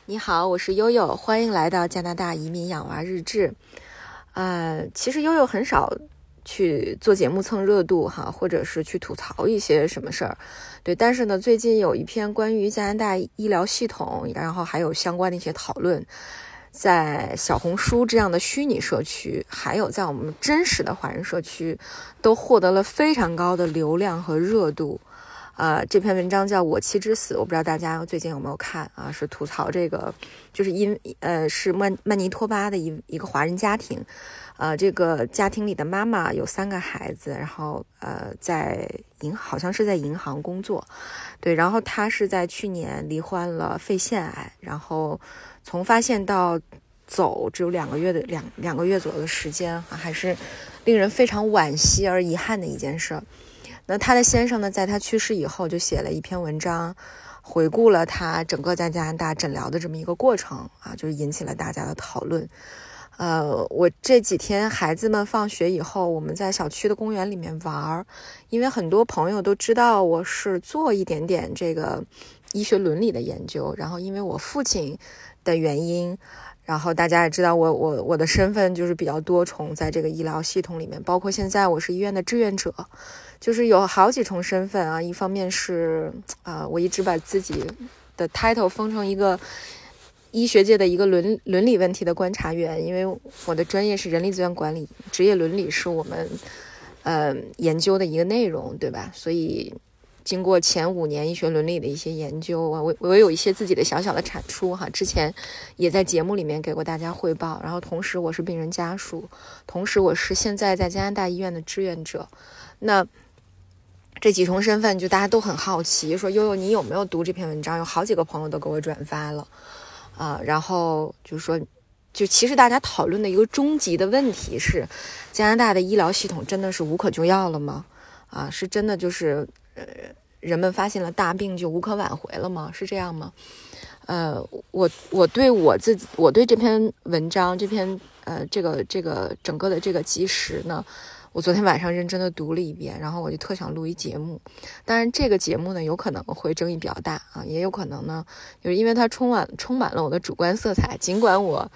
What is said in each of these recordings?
你好，我是悠悠，欢迎来到加拿大移民养娃日志。其实悠悠很少去做节目蹭热度哈，或者是去吐槽一些什么事儿，对。但是呢，最近有一篇关于加拿大医疗系统，然后还有相关的一些讨论，在小红书这样的虚拟社区，还有在我们真实的华人社区，都获得了非常高的流量和热度。这篇文章叫《我妻之死》，我不知道大家最近有没有看啊？是吐槽这个，就是是曼尼托巴的一个华人家庭，这个家庭里的妈妈有3个孩子，然后好像是在银行工作，对，然后她是在去年罹患了肺腺癌，然后从发现到走只有2个月左右的时间啊，还是令人非常惋惜而遗憾的一件事。那他的先生呢，在他去世以后就写了一篇文章，回顾了他整个在加拿大诊疗的这么一个过程啊，就是引起了大家的讨论。我这几天孩子们放学以后，我们在小区的公园里面玩，因为很多朋友都知道我是做一点点这个医学伦理的研究，然后因为我父亲的原因，然后大家也知道我的身份就是比较多重，在这个医疗系统里面，包括现在我是医院的志愿者，就是有好几重身份啊。一方面是我一直把自己的 title 封成一个医学界的一个伦理问题的观察员，因为我的专业是人力资源管理，职业伦理是我们研究的一个内容，对吧？所以经过前5年医学伦理的一些研究，我有一些自己的小小的产出哈，之前也在节目里面给过大家汇报。然后同时我是病人家属，同时我是现在在加拿大医院的志愿者。那这几重身份就大家都很好奇，说悠悠你有没有读这篇文章？有好几个朋友都给我转发了然后就说，就其实大家讨论的一个终极的问题是，加拿大的医疗系统真的是无可救药了吗？是真的就是人们发现了大病就无可挽回了吗？是这样吗？我对这篇文章，这个整个的这个纪实呢，我昨天晚上认真的读了一遍，然后我就特想录一节目。当然这个节目呢有可能会争议比较大啊，也有可能呢就是因为它充满了我的主观色彩，尽管我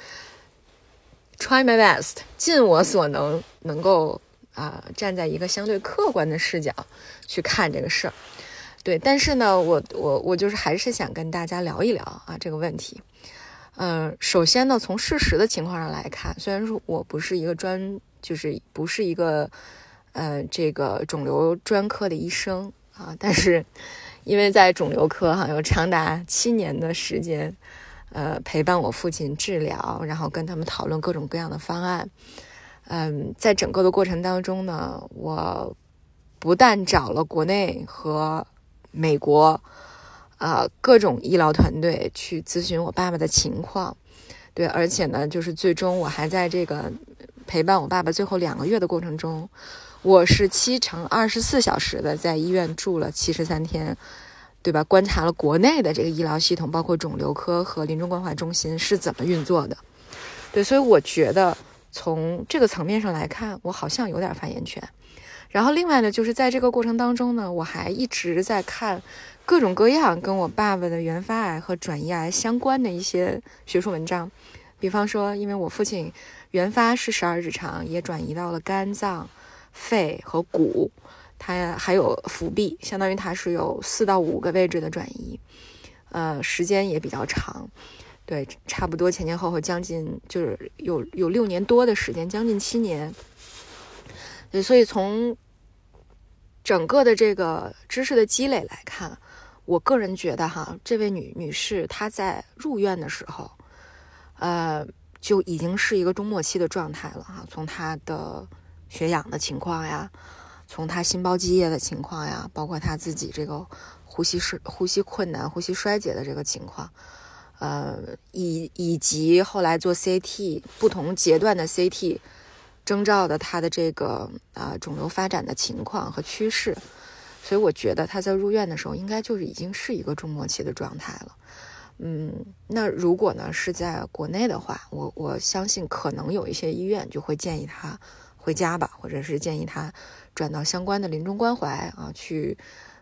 try my best 尽我所能够站在一个相对客观的视角去看这个事儿。对，但是呢我就是还是想跟大家聊一聊这个问题。首先呢，从事实的情况上来看，虽然说我不是一个不是一个这个肿瘤专科的医生但是因为在肿瘤科有长达7年的时间陪伴我父亲治疗，然后跟他们讨论各种各样的方案。在整个的过程当中呢，我不但找了国内和美国各种医疗团队去咨询我爸爸的情况，对，而且呢就是最终我还在这个陪伴我爸爸最后2个月的过程中，我是7乘24小时的在医院住了73天，对吧？观察了国内的这个医疗系统，包括肿瘤科和临终关怀中心是怎么运作的。对，所以我觉得从这个层面上来看，我好像有点发言权。然后另外呢，就是在这个过程当中呢，我还一直在看各种各样跟我爸爸的原发癌和转移癌相关的一些学术文章。比方说，因为我父亲原发是12指肠，也转移到了肝脏、肺和骨，它还有腹壁，相当于它是有4到5个位置的转移，时间也比较长，对，差不多前后将近就是有6年多的时间，将近7年。对，所以从整个的这个知识的积累来看，我个人觉得这位女士她在入院的时候就已经是一个中末期的状态了从她的血氧的情况呀，从她心包积液的情况呀，包括她自己这个呼吸困难、呼吸衰竭的这个情况，以及后来做 CT 不同阶段的 CT 征兆的她的这个肿瘤发展的情况和趋势，所以我觉得她在入院的时候应该就是已经是一个中末期的状态了。那如果呢是在国内的话，我相信可能有一些医院就会建议他回家吧，或者是建议他转到相关的临终关怀去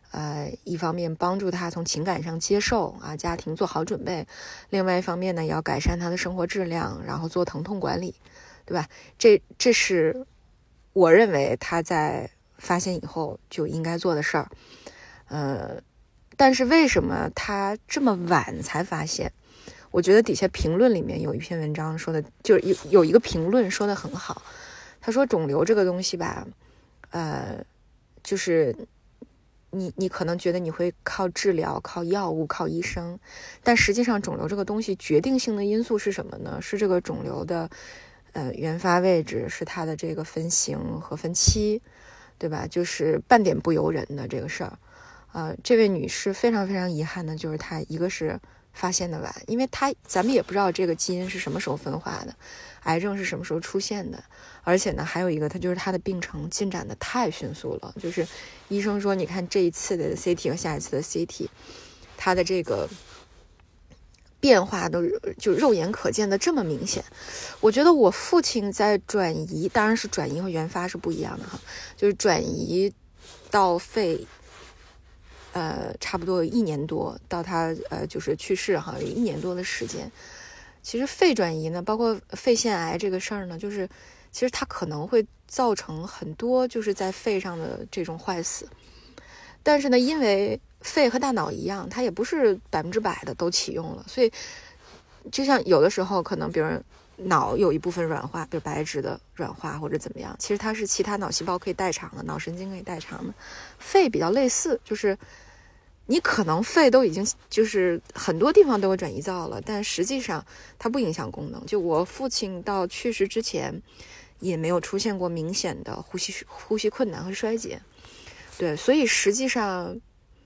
一方面帮助他从情感上接受啊，家庭做好准备，另外一方面呢，也要改善他的生活质量，然后做疼痛管理，对吧？这是我认为他在发现以后就应该做的事儿。但是为什么他这么晚才发现？我觉得底下评论里面有一篇文章说的，就是有一个评论说的很好，他说肿瘤这个东西吧，就是你可能觉得你会靠治疗、靠药物、靠医生，但实际上肿瘤这个东西决定性的因素是什么呢？是这个肿瘤的原发位置，是它的这个分型和分期，对吧？就是半点不由人的这个事儿。这位女士非常非常遗憾的就是她一个是发现的晚，因为咱们也不知道这个基因是什么时候分化的，癌症是什么时候出现的，而且呢还有一个，它就是它的病程进展的太迅速了，就是医生说你看这一次的 CT 和下一次的 CT， 它的这个变化都就肉眼可见的这么明显。我觉得我父亲在转移，当然是转移和原发是不一样的哈，就是转移到肺差不多有1年多，到他就是去世哈，有1年多的时间。其实肺转移呢，包括肺腺癌这个事儿呢，就是其实它可能会造成很多就是在肺上的这种坏死。但是呢，因为肺和大脑一样，它也不是100%的都启用了，所以就像有的时候可能比如脑有一部分软化，比如白质的软化或者怎么样，其实它是其他脑细胞可以代偿的，脑神经可以代偿的。肺比较类似，就是你可能肺都已经就是很多地方都有转移灶了，但实际上它不影响功能。就我父亲到去世之前也没有出现过明显的呼吸困难和衰竭。对，所以实际上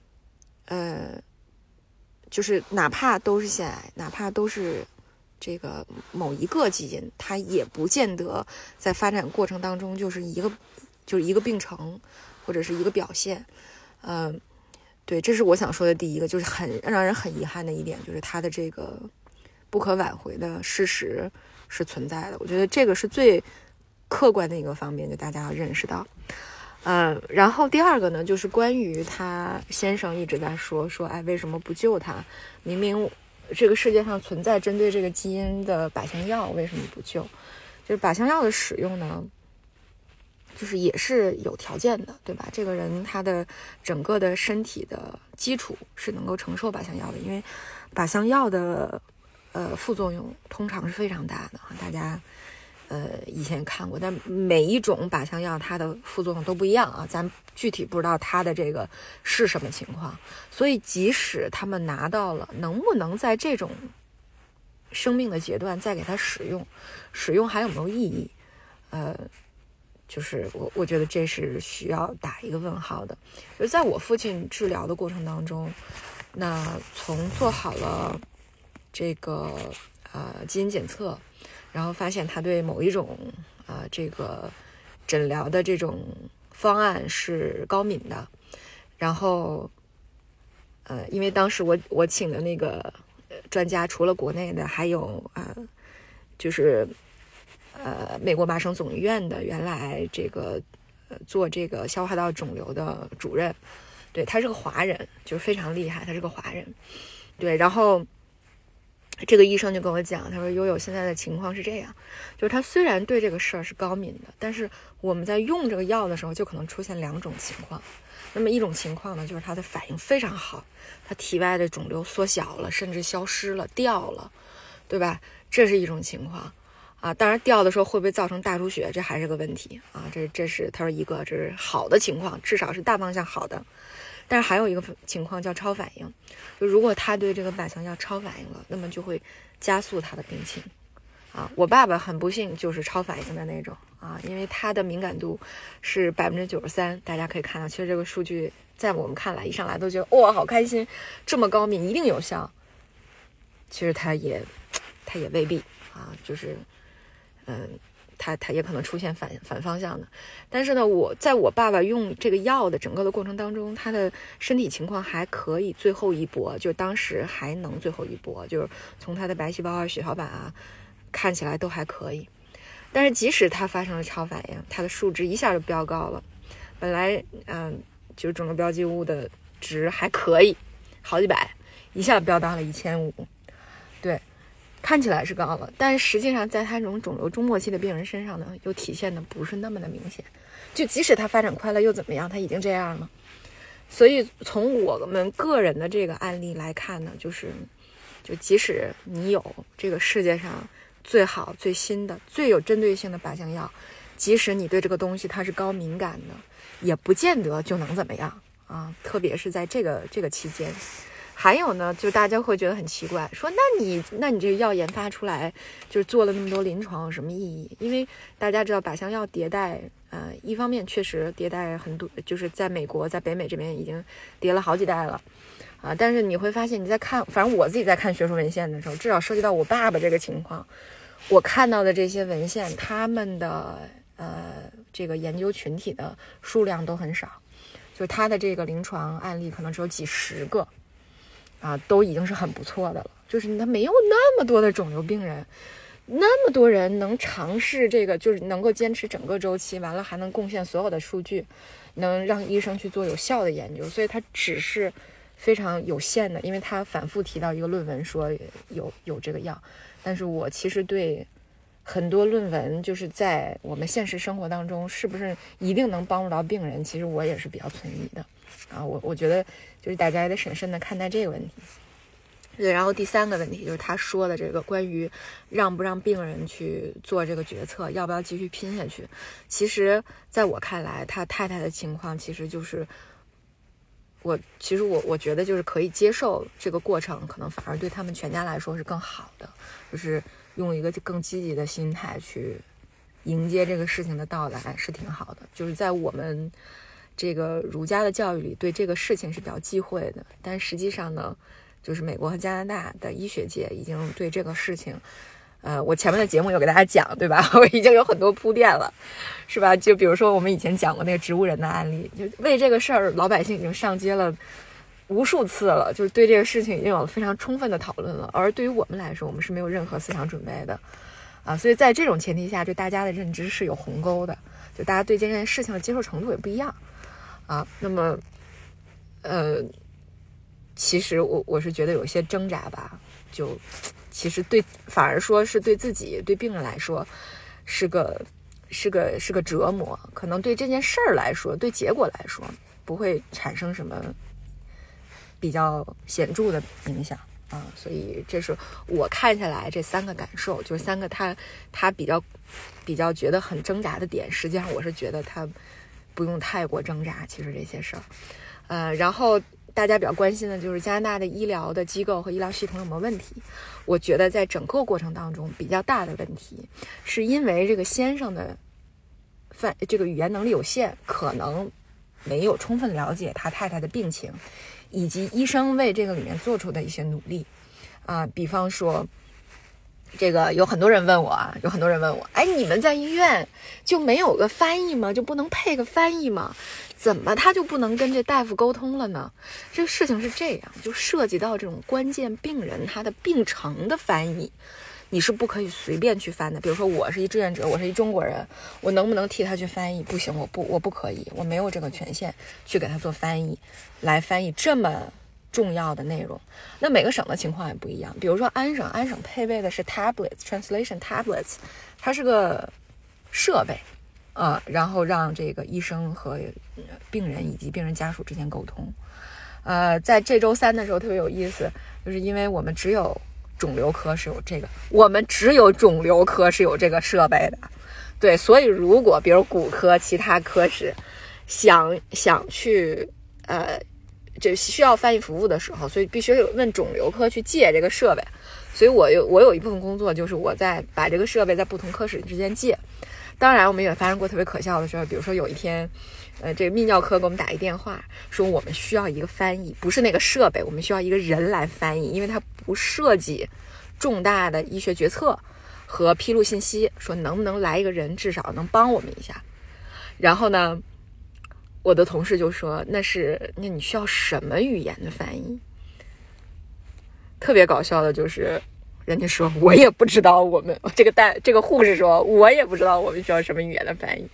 就是哪怕都是腺癌，哪怕都是这个某一个基因，它也不见得在发展过程当中就是一个病程或者是一个表现。对，这是我想说的第一个，就是让人很遗憾的一点，就是它的这个不可挽回的事实是存在的。我觉得这个是最客观的一个方面，就大家要认识到。然后第二个呢，就是关于他先生一直在说，哎，为什么不救他？明明这个世界上存在针对这个基因的靶向药，为什么不救？就是靶向药的使用呢，就是也是有条件的，对吧？这个人他的整个的身体的基础是能够承受靶向药的，因为靶向药的副作用通常是非常大的，大家以前看过，但每一种靶向药它的副作用都不一样啊，咱具体不知道它的这个是什么情况，所以即使他们拿到了，能不能在这种生命的阶段再给它使用还有没有意义？就是我觉得这是需要打一个问号的。就在我父亲治疗的过程当中，那从做好了这个基因检测，然后发现他对某一种这个诊疗的这种方案是高敏的，然后因为当时我请的那个专家除了国内的，还有就是美国麻省总医院的原来这个做这个消化道肿瘤的主任，对，他是个华人，就是非常厉害，他是个华人，对，然后这个医生就跟我讲，他说悠悠现在的情况是这样，就是他虽然对这个事儿是高敏的，但是我们在用这个药的时候就可能出现2种情况。那么一种情况呢，就是他的反应非常好，他体外的肿瘤缩小了，甚至消失了，掉了，对吧？这是一种情况啊。当然掉的时候会不会造成大出血，这还是个问题啊。这是他说一个这是好的情况，至少是大方向好的。但是还有一个情况叫超反应，就如果他对这个靶向药超反应了，那么就会加速他的病情啊。我爸爸很不幸就是超反应的那种啊，因为他的敏感度是93%，大家可以看到，其实这个数据在我们看来一上来都觉得哇好开心，这么高敏一定有效，其实他也未必啊，就是他也可能出现反方向的。但是呢，在我爸爸用这个药的整个的过程当中，他的身体情况还可以最后一搏，就当时还能最后一搏，就是从他的白细胞啊、血小板啊看起来都还可以。但是即使他发生了超反应，他的数值一下就飙高了，本来就是肿瘤标记物的值还可以，好几百，一下飙到了1500，对，看起来是高了，但实际上在他这种肿瘤中末期的病人身上呢，又体现的不是那么的明显。就即使他发展快了又怎么样，他已经这样了。所以从我们个人的这个案例来看呢，就即使你有这个世界上最好最新的最有针对性的靶向药，即使你对这个东西它是高敏感的，也不见得就能怎么样啊。特别是在这个期间。还有呢，就大家会觉得很奇怪，说那你这个药研发出来，就是做了那么多临床有什么意义？因为大家知道靶向药迭代，一方面确实迭代很多，就是在美国在北美这边已经迭了好几代了啊。但是你会发现你在看，反正我自己在看学术文献的时候，至少涉及到我爸爸这个情况，我看到的这些文献，他们的这个研究群体的数量都很少，就是他的这个临床案例可能只有几十个。都已经是很不错的了，就是他没有那么多的肿瘤病人，那么多人能尝试这个，就是能够坚持整个周期，完了还能贡献所有的数据，能让医生去做有效的研究，所以他只是非常有限的，因为他反复提到一个论文说有这个药，但是我其实对很多论文就是在我们现实生活当中是不是一定能帮助到病人，其实我也是比较存疑的我觉得就是大家也得审慎的看待这个问题。对，然后第三个问题就是他说的这个关于让不让病人去做这个决策，要不要继续拼下去。其实在我看来，他太太的情况其实就是我觉得就是可以接受这个过程，可能反而对他们全家来说是更好的，就是用一个更积极的心态去迎接这个事情的到来是挺好的。就是在我们这个儒家的教育里，对这个事情是比较忌讳的，但实际上呢，就是美国和加拿大的医学界已经对这个事情，我前面的节目有给大家讲，对吧？我已经有很多铺垫了，是吧？就比如说我们以前讲过那个植物人的案例，就为这个事儿，老百姓已经上街了无数次了，就是对这个事情已经有了非常充分的讨论了。而对于我们来说，我们是没有任何思想准备的所以在这种前提下，对大家的认知是有鸿沟的，就大家对这件事情的接受程度也不一样那么其实我是觉得有些挣扎吧，就其实反而说是对自己对病人来说是个折磨，可能对这件事儿来说，对结果来说不会产生什么比较显著的影响所以这是我看下来这三个感受，就是三个他比较觉得很挣扎的点，实际上我是觉得他不用太过挣扎，其实这些事儿然后大家比较关心的就是加拿大的医疗的机构和医疗系统有没有问题。我觉得在整个过程当中比较大的问题是因为这个先生的这个语言能力有限，可能没有充分了解他太太的病情，以及医生为这个里面做出的一些努力比方说这个有很多人问我哎，你们在医院就没有个翻译吗？就不能配个翻译吗？怎么他就不能跟这大夫沟通了呢？这个事情是这样，就涉及到这种关键病人他的病程的翻译，你是不可以随便去翻的。比如说我是一志愿者，我是一中国人，我能不能替他去翻译？不行，我不可以，我没有这个权限去给他做翻译，来翻译这么重要的内容。那每个省的情况也不一样，比如说安省配备的是 translation tablets， 它是个设备然后让这个医生和病人以及病人家属之间沟通在这周三的时候特别有意思，就是因为我们只有肿瘤科是有这个设备的，对，所以如果比如骨科其他科室想去这需要翻译服务的时候，所以必须问肿瘤科去借这个设备。所以我有一部分工作就是我在把这个设备在不同科室之间借。当然我们也发生过特别可笑的事儿，比如说有一天这个泌尿科给我们打一电话说我们需要一个翻译，不是那个设备，我们需要一个人来翻译，因为它不涉及重大的医学决策和披露信息，说能不能来一个人至少能帮我们一下。然后呢我的同事就说那你需要什么语言的翻译？特别搞笑的就是人家说我也不知道，我们这个护士说我也不知道我们需要什么语言的翻译。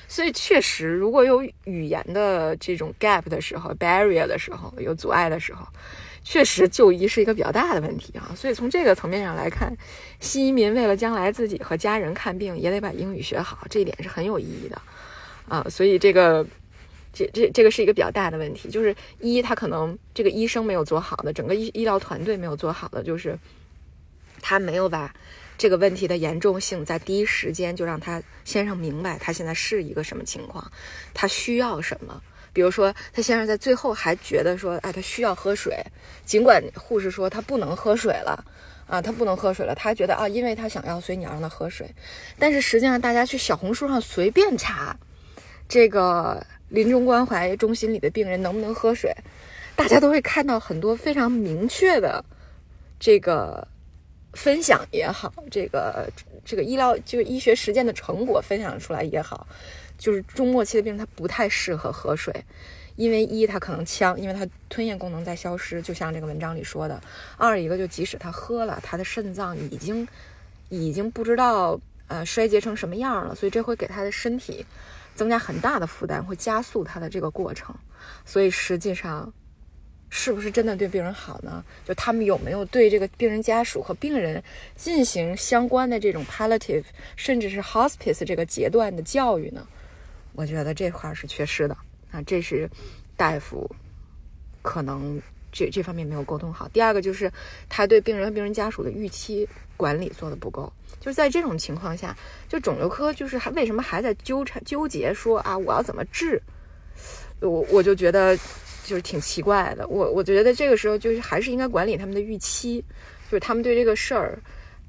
所以确实，如果有语言的这种 gap 的时候 ，barrier 的时候，有阻碍的时候，确实就医是一个比较大的问题啊。所以从这个层面上来看，新移民为了将来自己和家人看病，也得把英语学好，这一点是很有意义的啊。所以这个是一个比较大的问题，就是他可能这个医生没有做好的，整个医疗团队没有做好的，就是他没有把这个问题的严重性在第一时间就让他先生明白他现在是一个什么情况，他需要什么。比如说他先生在最后还觉得说，他需要喝水，尽管护士说他不能喝水了啊，他不能喝水了，他觉得因为他想要，所以你要让他喝水。但是实际上大家去小红书上随便查这个临终关怀中心里的病人能不能喝水，大家都会看到很多非常明确的这个分享也好，这个医疗就是医学实践的成果分享出来也好，就是中末期的病人他不太适合喝水，因为他可能呛，因为他吞咽功能在消失，就像这个文章里说的。二一个就即使他喝了，他的肾脏已经不知道衰竭成什么样了，所以这会给他的身体增加很大的负担，会加速他的这个过程。所以实际上是不是真的对病人好呢？就他们有没有对这个病人家属和病人进行相关的这种 palliative 甚至是 hospice 这个阶段的教育呢？我觉得这块是缺失的啊，这是大夫可能这方面没有沟通好。第二个就是他对病人和病人家属的预期管理做得不够，就是在这种情况下，就肿瘤科就是为什么还在纠结说我要怎么治，我就觉得就是挺奇怪的。我觉得这个时候就是还是应该管理他们的预期，就是他们对这个事儿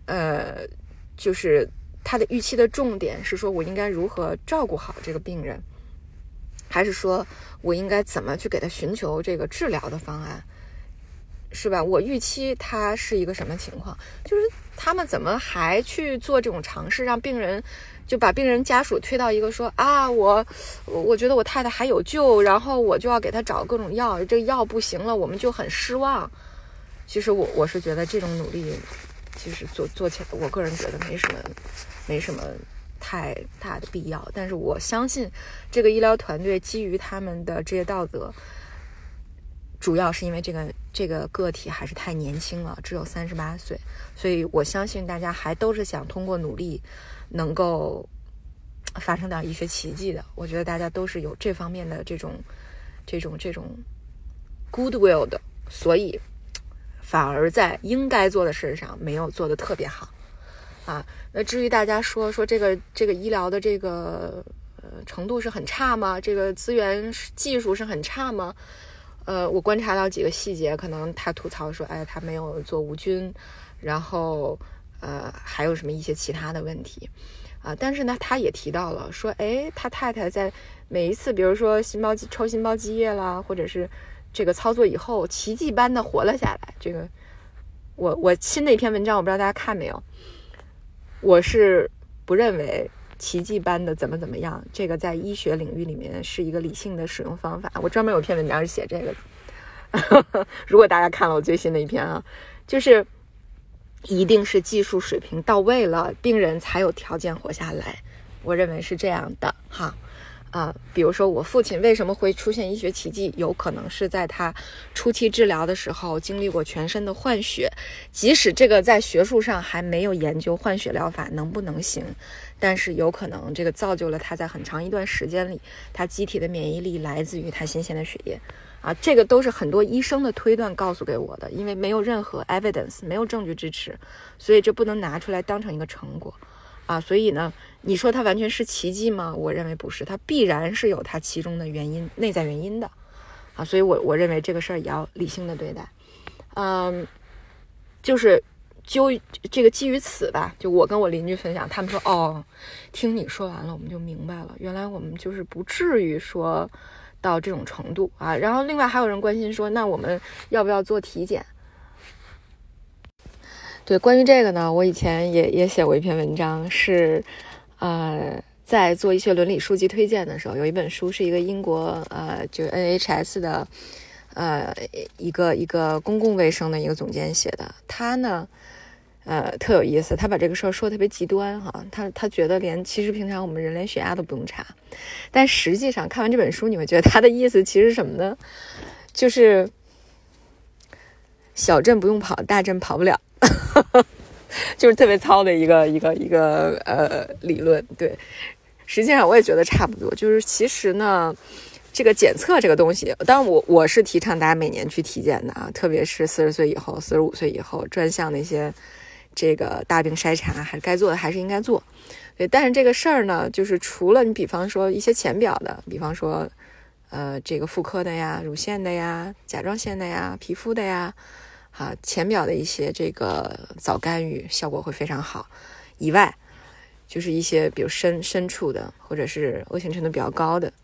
就是他的预期的重点是说我应该如何照顾好这个病人，还是说我应该怎么去给他寻求这个治疗的方案，是吧？我预期他是一个什么情况，就是他们怎么还去做这种尝试，让病人就把病人家属推到一个说我觉得我太太还有救，然后我就要给他找各种药，这个药不行了，我们就很失望。其实我是觉得这种努力其实做起来，我个人觉得没什么太大的必要。但是我相信这个医疗团队基于他们的职业道德，主要是因为这个个体还是太年轻了，只有38岁，所以我相信大家还都是想通过努力能够发生点医学奇迹的。我觉得大家都是有这方面的这种 goodwill 的，所以反而在应该做的事上没有做得特别好啊。那至于大家说这个医疗的这个程度是很差吗？这个资源技术是很差吗？我观察到几个细节，可能他吐槽说他没有做无菌，然后还有什么一些其他的问题但是呢他也提到了说他太太在每一次比如说抽心包积液啦，或者是这个操作以后奇迹般的活了下来。这个我新的一篇文章，我不知道大家看没有，我是不认为奇迹般的怎么样，这个在医学领域里面是一个理性的使用方法。我专门有一篇文章是写这个的如果大家看了我最新的一篇就是一定是技术水平到位了，病人才有条件活下来，我认为是这样的比如说我父亲为什么会出现医学奇迹，有可能是在他初期治疗的时候经历过全身的换血，即使这个在学术上还没有研究换血疗法能不能行，但是有可能这个造就了他在很长一段时间里，他机体的免疫力来自于他新鲜的血液这个都是很多医生的推断告诉给我的，因为没有任何 evidence， 没有证据支持，所以这不能拿出来当成一个成果所以呢你说它完全是奇迹吗？我认为不是，它必然是有它其中的原因，内在原因的所以我认为这个事儿也要理性的对待就是这个基于此吧，就我跟我邻居分享，他们说听你说完了我们就明白了，原来我们就是不至于说到这种程度然后另外还有人关心说，那我们要不要做体检？对，关于这个呢，我以前也写过一篇文章，是在做医学伦理书籍推荐的时候，有一本书是一个英国就 NHS 的一个公共卫生的一个总监写的，他呢特有意思，他把这个事儿说特别极端哈，他觉得其实平常我们人连血压都不用查，但实际上看完这本书，你会觉得他的意思其实是什么呢？就是小镇不用跑，大镇跑不了，就是特别糙的一个理论。对，实际上我也觉得差不多，就是其实呢。这个检测这个东西，当然我是提倡大家每年去体检的啊，特别是40岁以后、45岁以后，专项那些这个大病筛查，还是该做的还是应该做。对，但是这个事儿呢，就是除了你比方说一些浅表的，比方说这个妇科的呀、乳腺的呀、甲状腺的呀、皮肤的呀，浅表的一些这个早干预效果会非常好以外，就是一些比如深处的或者是恶性程度比较高的。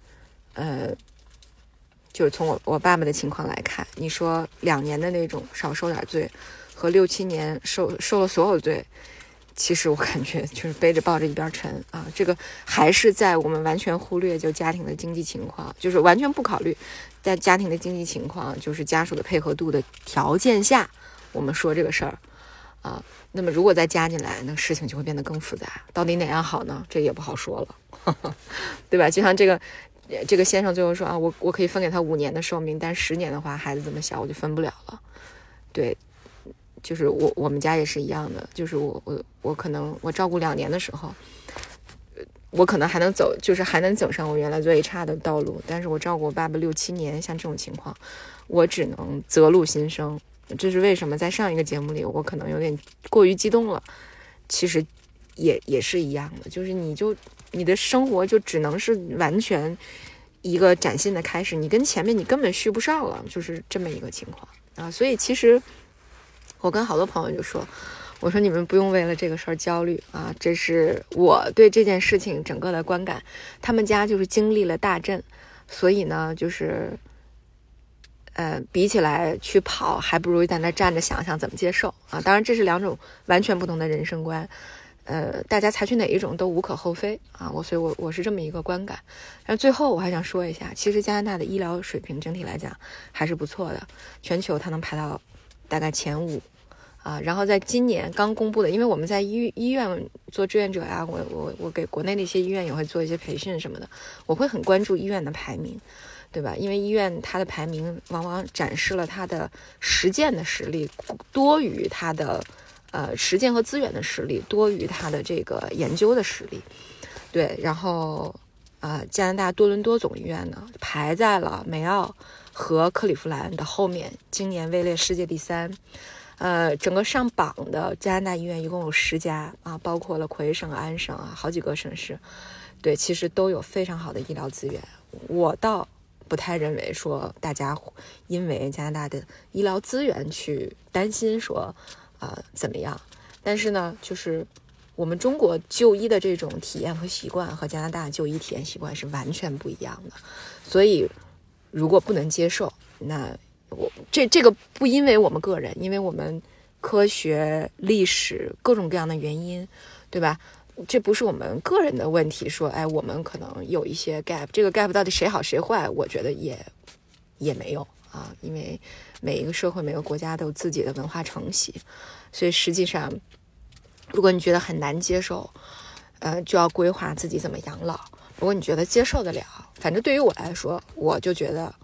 就是从我爸爸的情况来看，你说2年的那种少受点罪，和6、7年受了所有罪，其实我感觉就是背着抱着一边沉啊。这个还是在我们完全忽略就家庭的经济情况，就是完全不考虑在家庭的经济情况，就是家属的配合度的条件下，我们说这个事儿啊。那么如果再加进来，那事情就会变得更复杂。到底哪样好呢？这也不好说了，对吧？就像这个先生最后说啊，我可以分给他5年的寿命，但10年的话，孩子这么小，我就分不了了。对，就是我们家也是一样的，就是我可能我照顾2年的时候，我可能还能走上我原来做 HR 的道路，但是我照顾我爸爸6、7年，像这种情况，我只能责路心生。这是为什么在上一个节目里我可能有点过于激动了，其实也是一样的，就是你的生活就只能是完全一个崭新的开始，你跟前面你根本续不上了，就是这么一个情况啊。所以其实我跟好多朋友就说，我说你们不用为了这个事儿焦虑啊，这是我对这件事情整个的观感。他们家就是经历了大震，所以呢就是比起来去跑，还不如在那站着想想怎么接受啊。当然这是2种完全不同的人生观，大家采取哪一种都无可厚非啊。所以我是这么一个观感。然后最后我还想说一下，其实加拿大的医疗水平整体来讲还是不错的，全球它能排到大概前5啊。然后在今年刚公布的，因为我们在医院做志愿者呀，我给国内的一些医院也会做一些培训什么的，我会很关注医院的排名。对吧？因为医院它的排名往往展示了它的实践的实力多于它的实践和资源的实力多于它的这个研究的实力。对，然后加拿大多伦多总医院呢排在了梅奥和克利夫兰的后面，今年位列世界第3。整个上榜的加拿大医院一共有10家啊，包括了魁省、安省啊，好几个省市。对，其实都有非常好的医疗资源。我倒不太认为说大家因为加拿大的医疗资源去担心说怎么样，但是呢就是我们中国就医的这种体验和习惯和加拿大就医体验习惯是完全不一样的。所以如果不能接受，那这个不因为我们个人，因为我们科学历史各种各样的原因，对吧？这不是我们个人的问题，说我们可能有一些 gap， 这个 gap 到底谁好谁坏，我觉得也没有啊，因为每一个社会每个国家都有自己的文化承袭，所以实际上如果你觉得很难接受，就要规划自己怎么养老。如果你觉得接受得了，反正对于我来说，我就觉得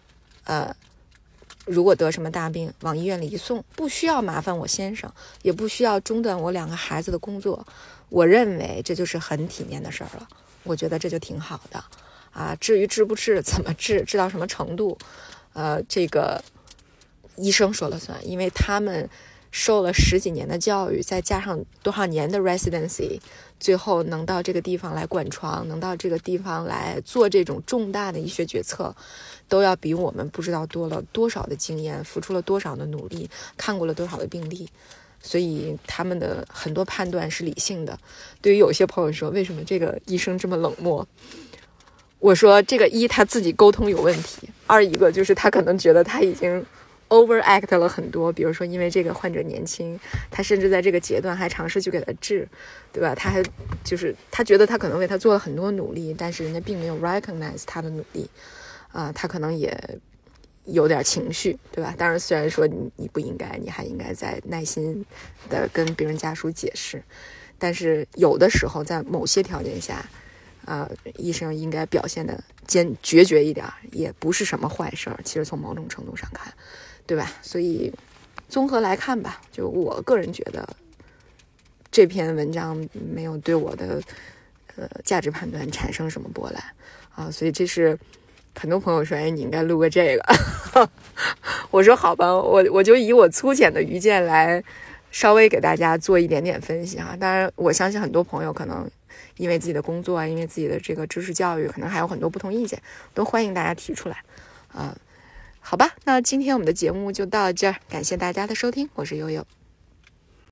如果得什么大病往医院里一送，不需要麻烦我先生，也不需要中断我2个孩子的工作，我认为这就是很体面的事儿了。我觉得这就挺好的啊。至于治不治，怎么治到什么程度，这个医生说了算，因为他们受了10几年的教育，再加上多少年的 residency， 最后能到这个地方来管床，能到这个地方来做这种重大的医学决策，都要比我们不知道多了多少的经验，付出了多少的努力，看过了多少的病例，所以他们的很多判断是理性的。对于有些朋友说为什么这个医生这么冷漠，我说这个他自己沟通有问题，2一个就是他可能觉得他已经overact 了很多，比如说因为这个患者年轻，他甚至在这个阶段还尝试去给他治，对吧？他还就是他觉得他可能为他做了很多努力，但是人家并没有 recognize 他的努力他可能有点情绪，对吧？当然，虽然说你不应该，你还应该再耐心的跟病人家属解释，但是有的时候在某些条件下，医生应该表现的决绝一点，也不是什么坏事儿。其实从某种程度上看，对吧？所以综合来看吧，就我个人觉得这篇文章没有对我的价值判断产生什么波澜啊，所以这是很多朋友说，哎，你应该录个这个。我说好吧，我就以我粗浅的愚见来稍微给大家做一点点分析哈。当然，我相信很多朋友可能因为自己的工作啊，因为自己的这个知识教育，可能还有很多不同意见，都欢迎大家提出来好吧，那今天我们的节目就到这儿，感谢大家的收听，我是悠悠。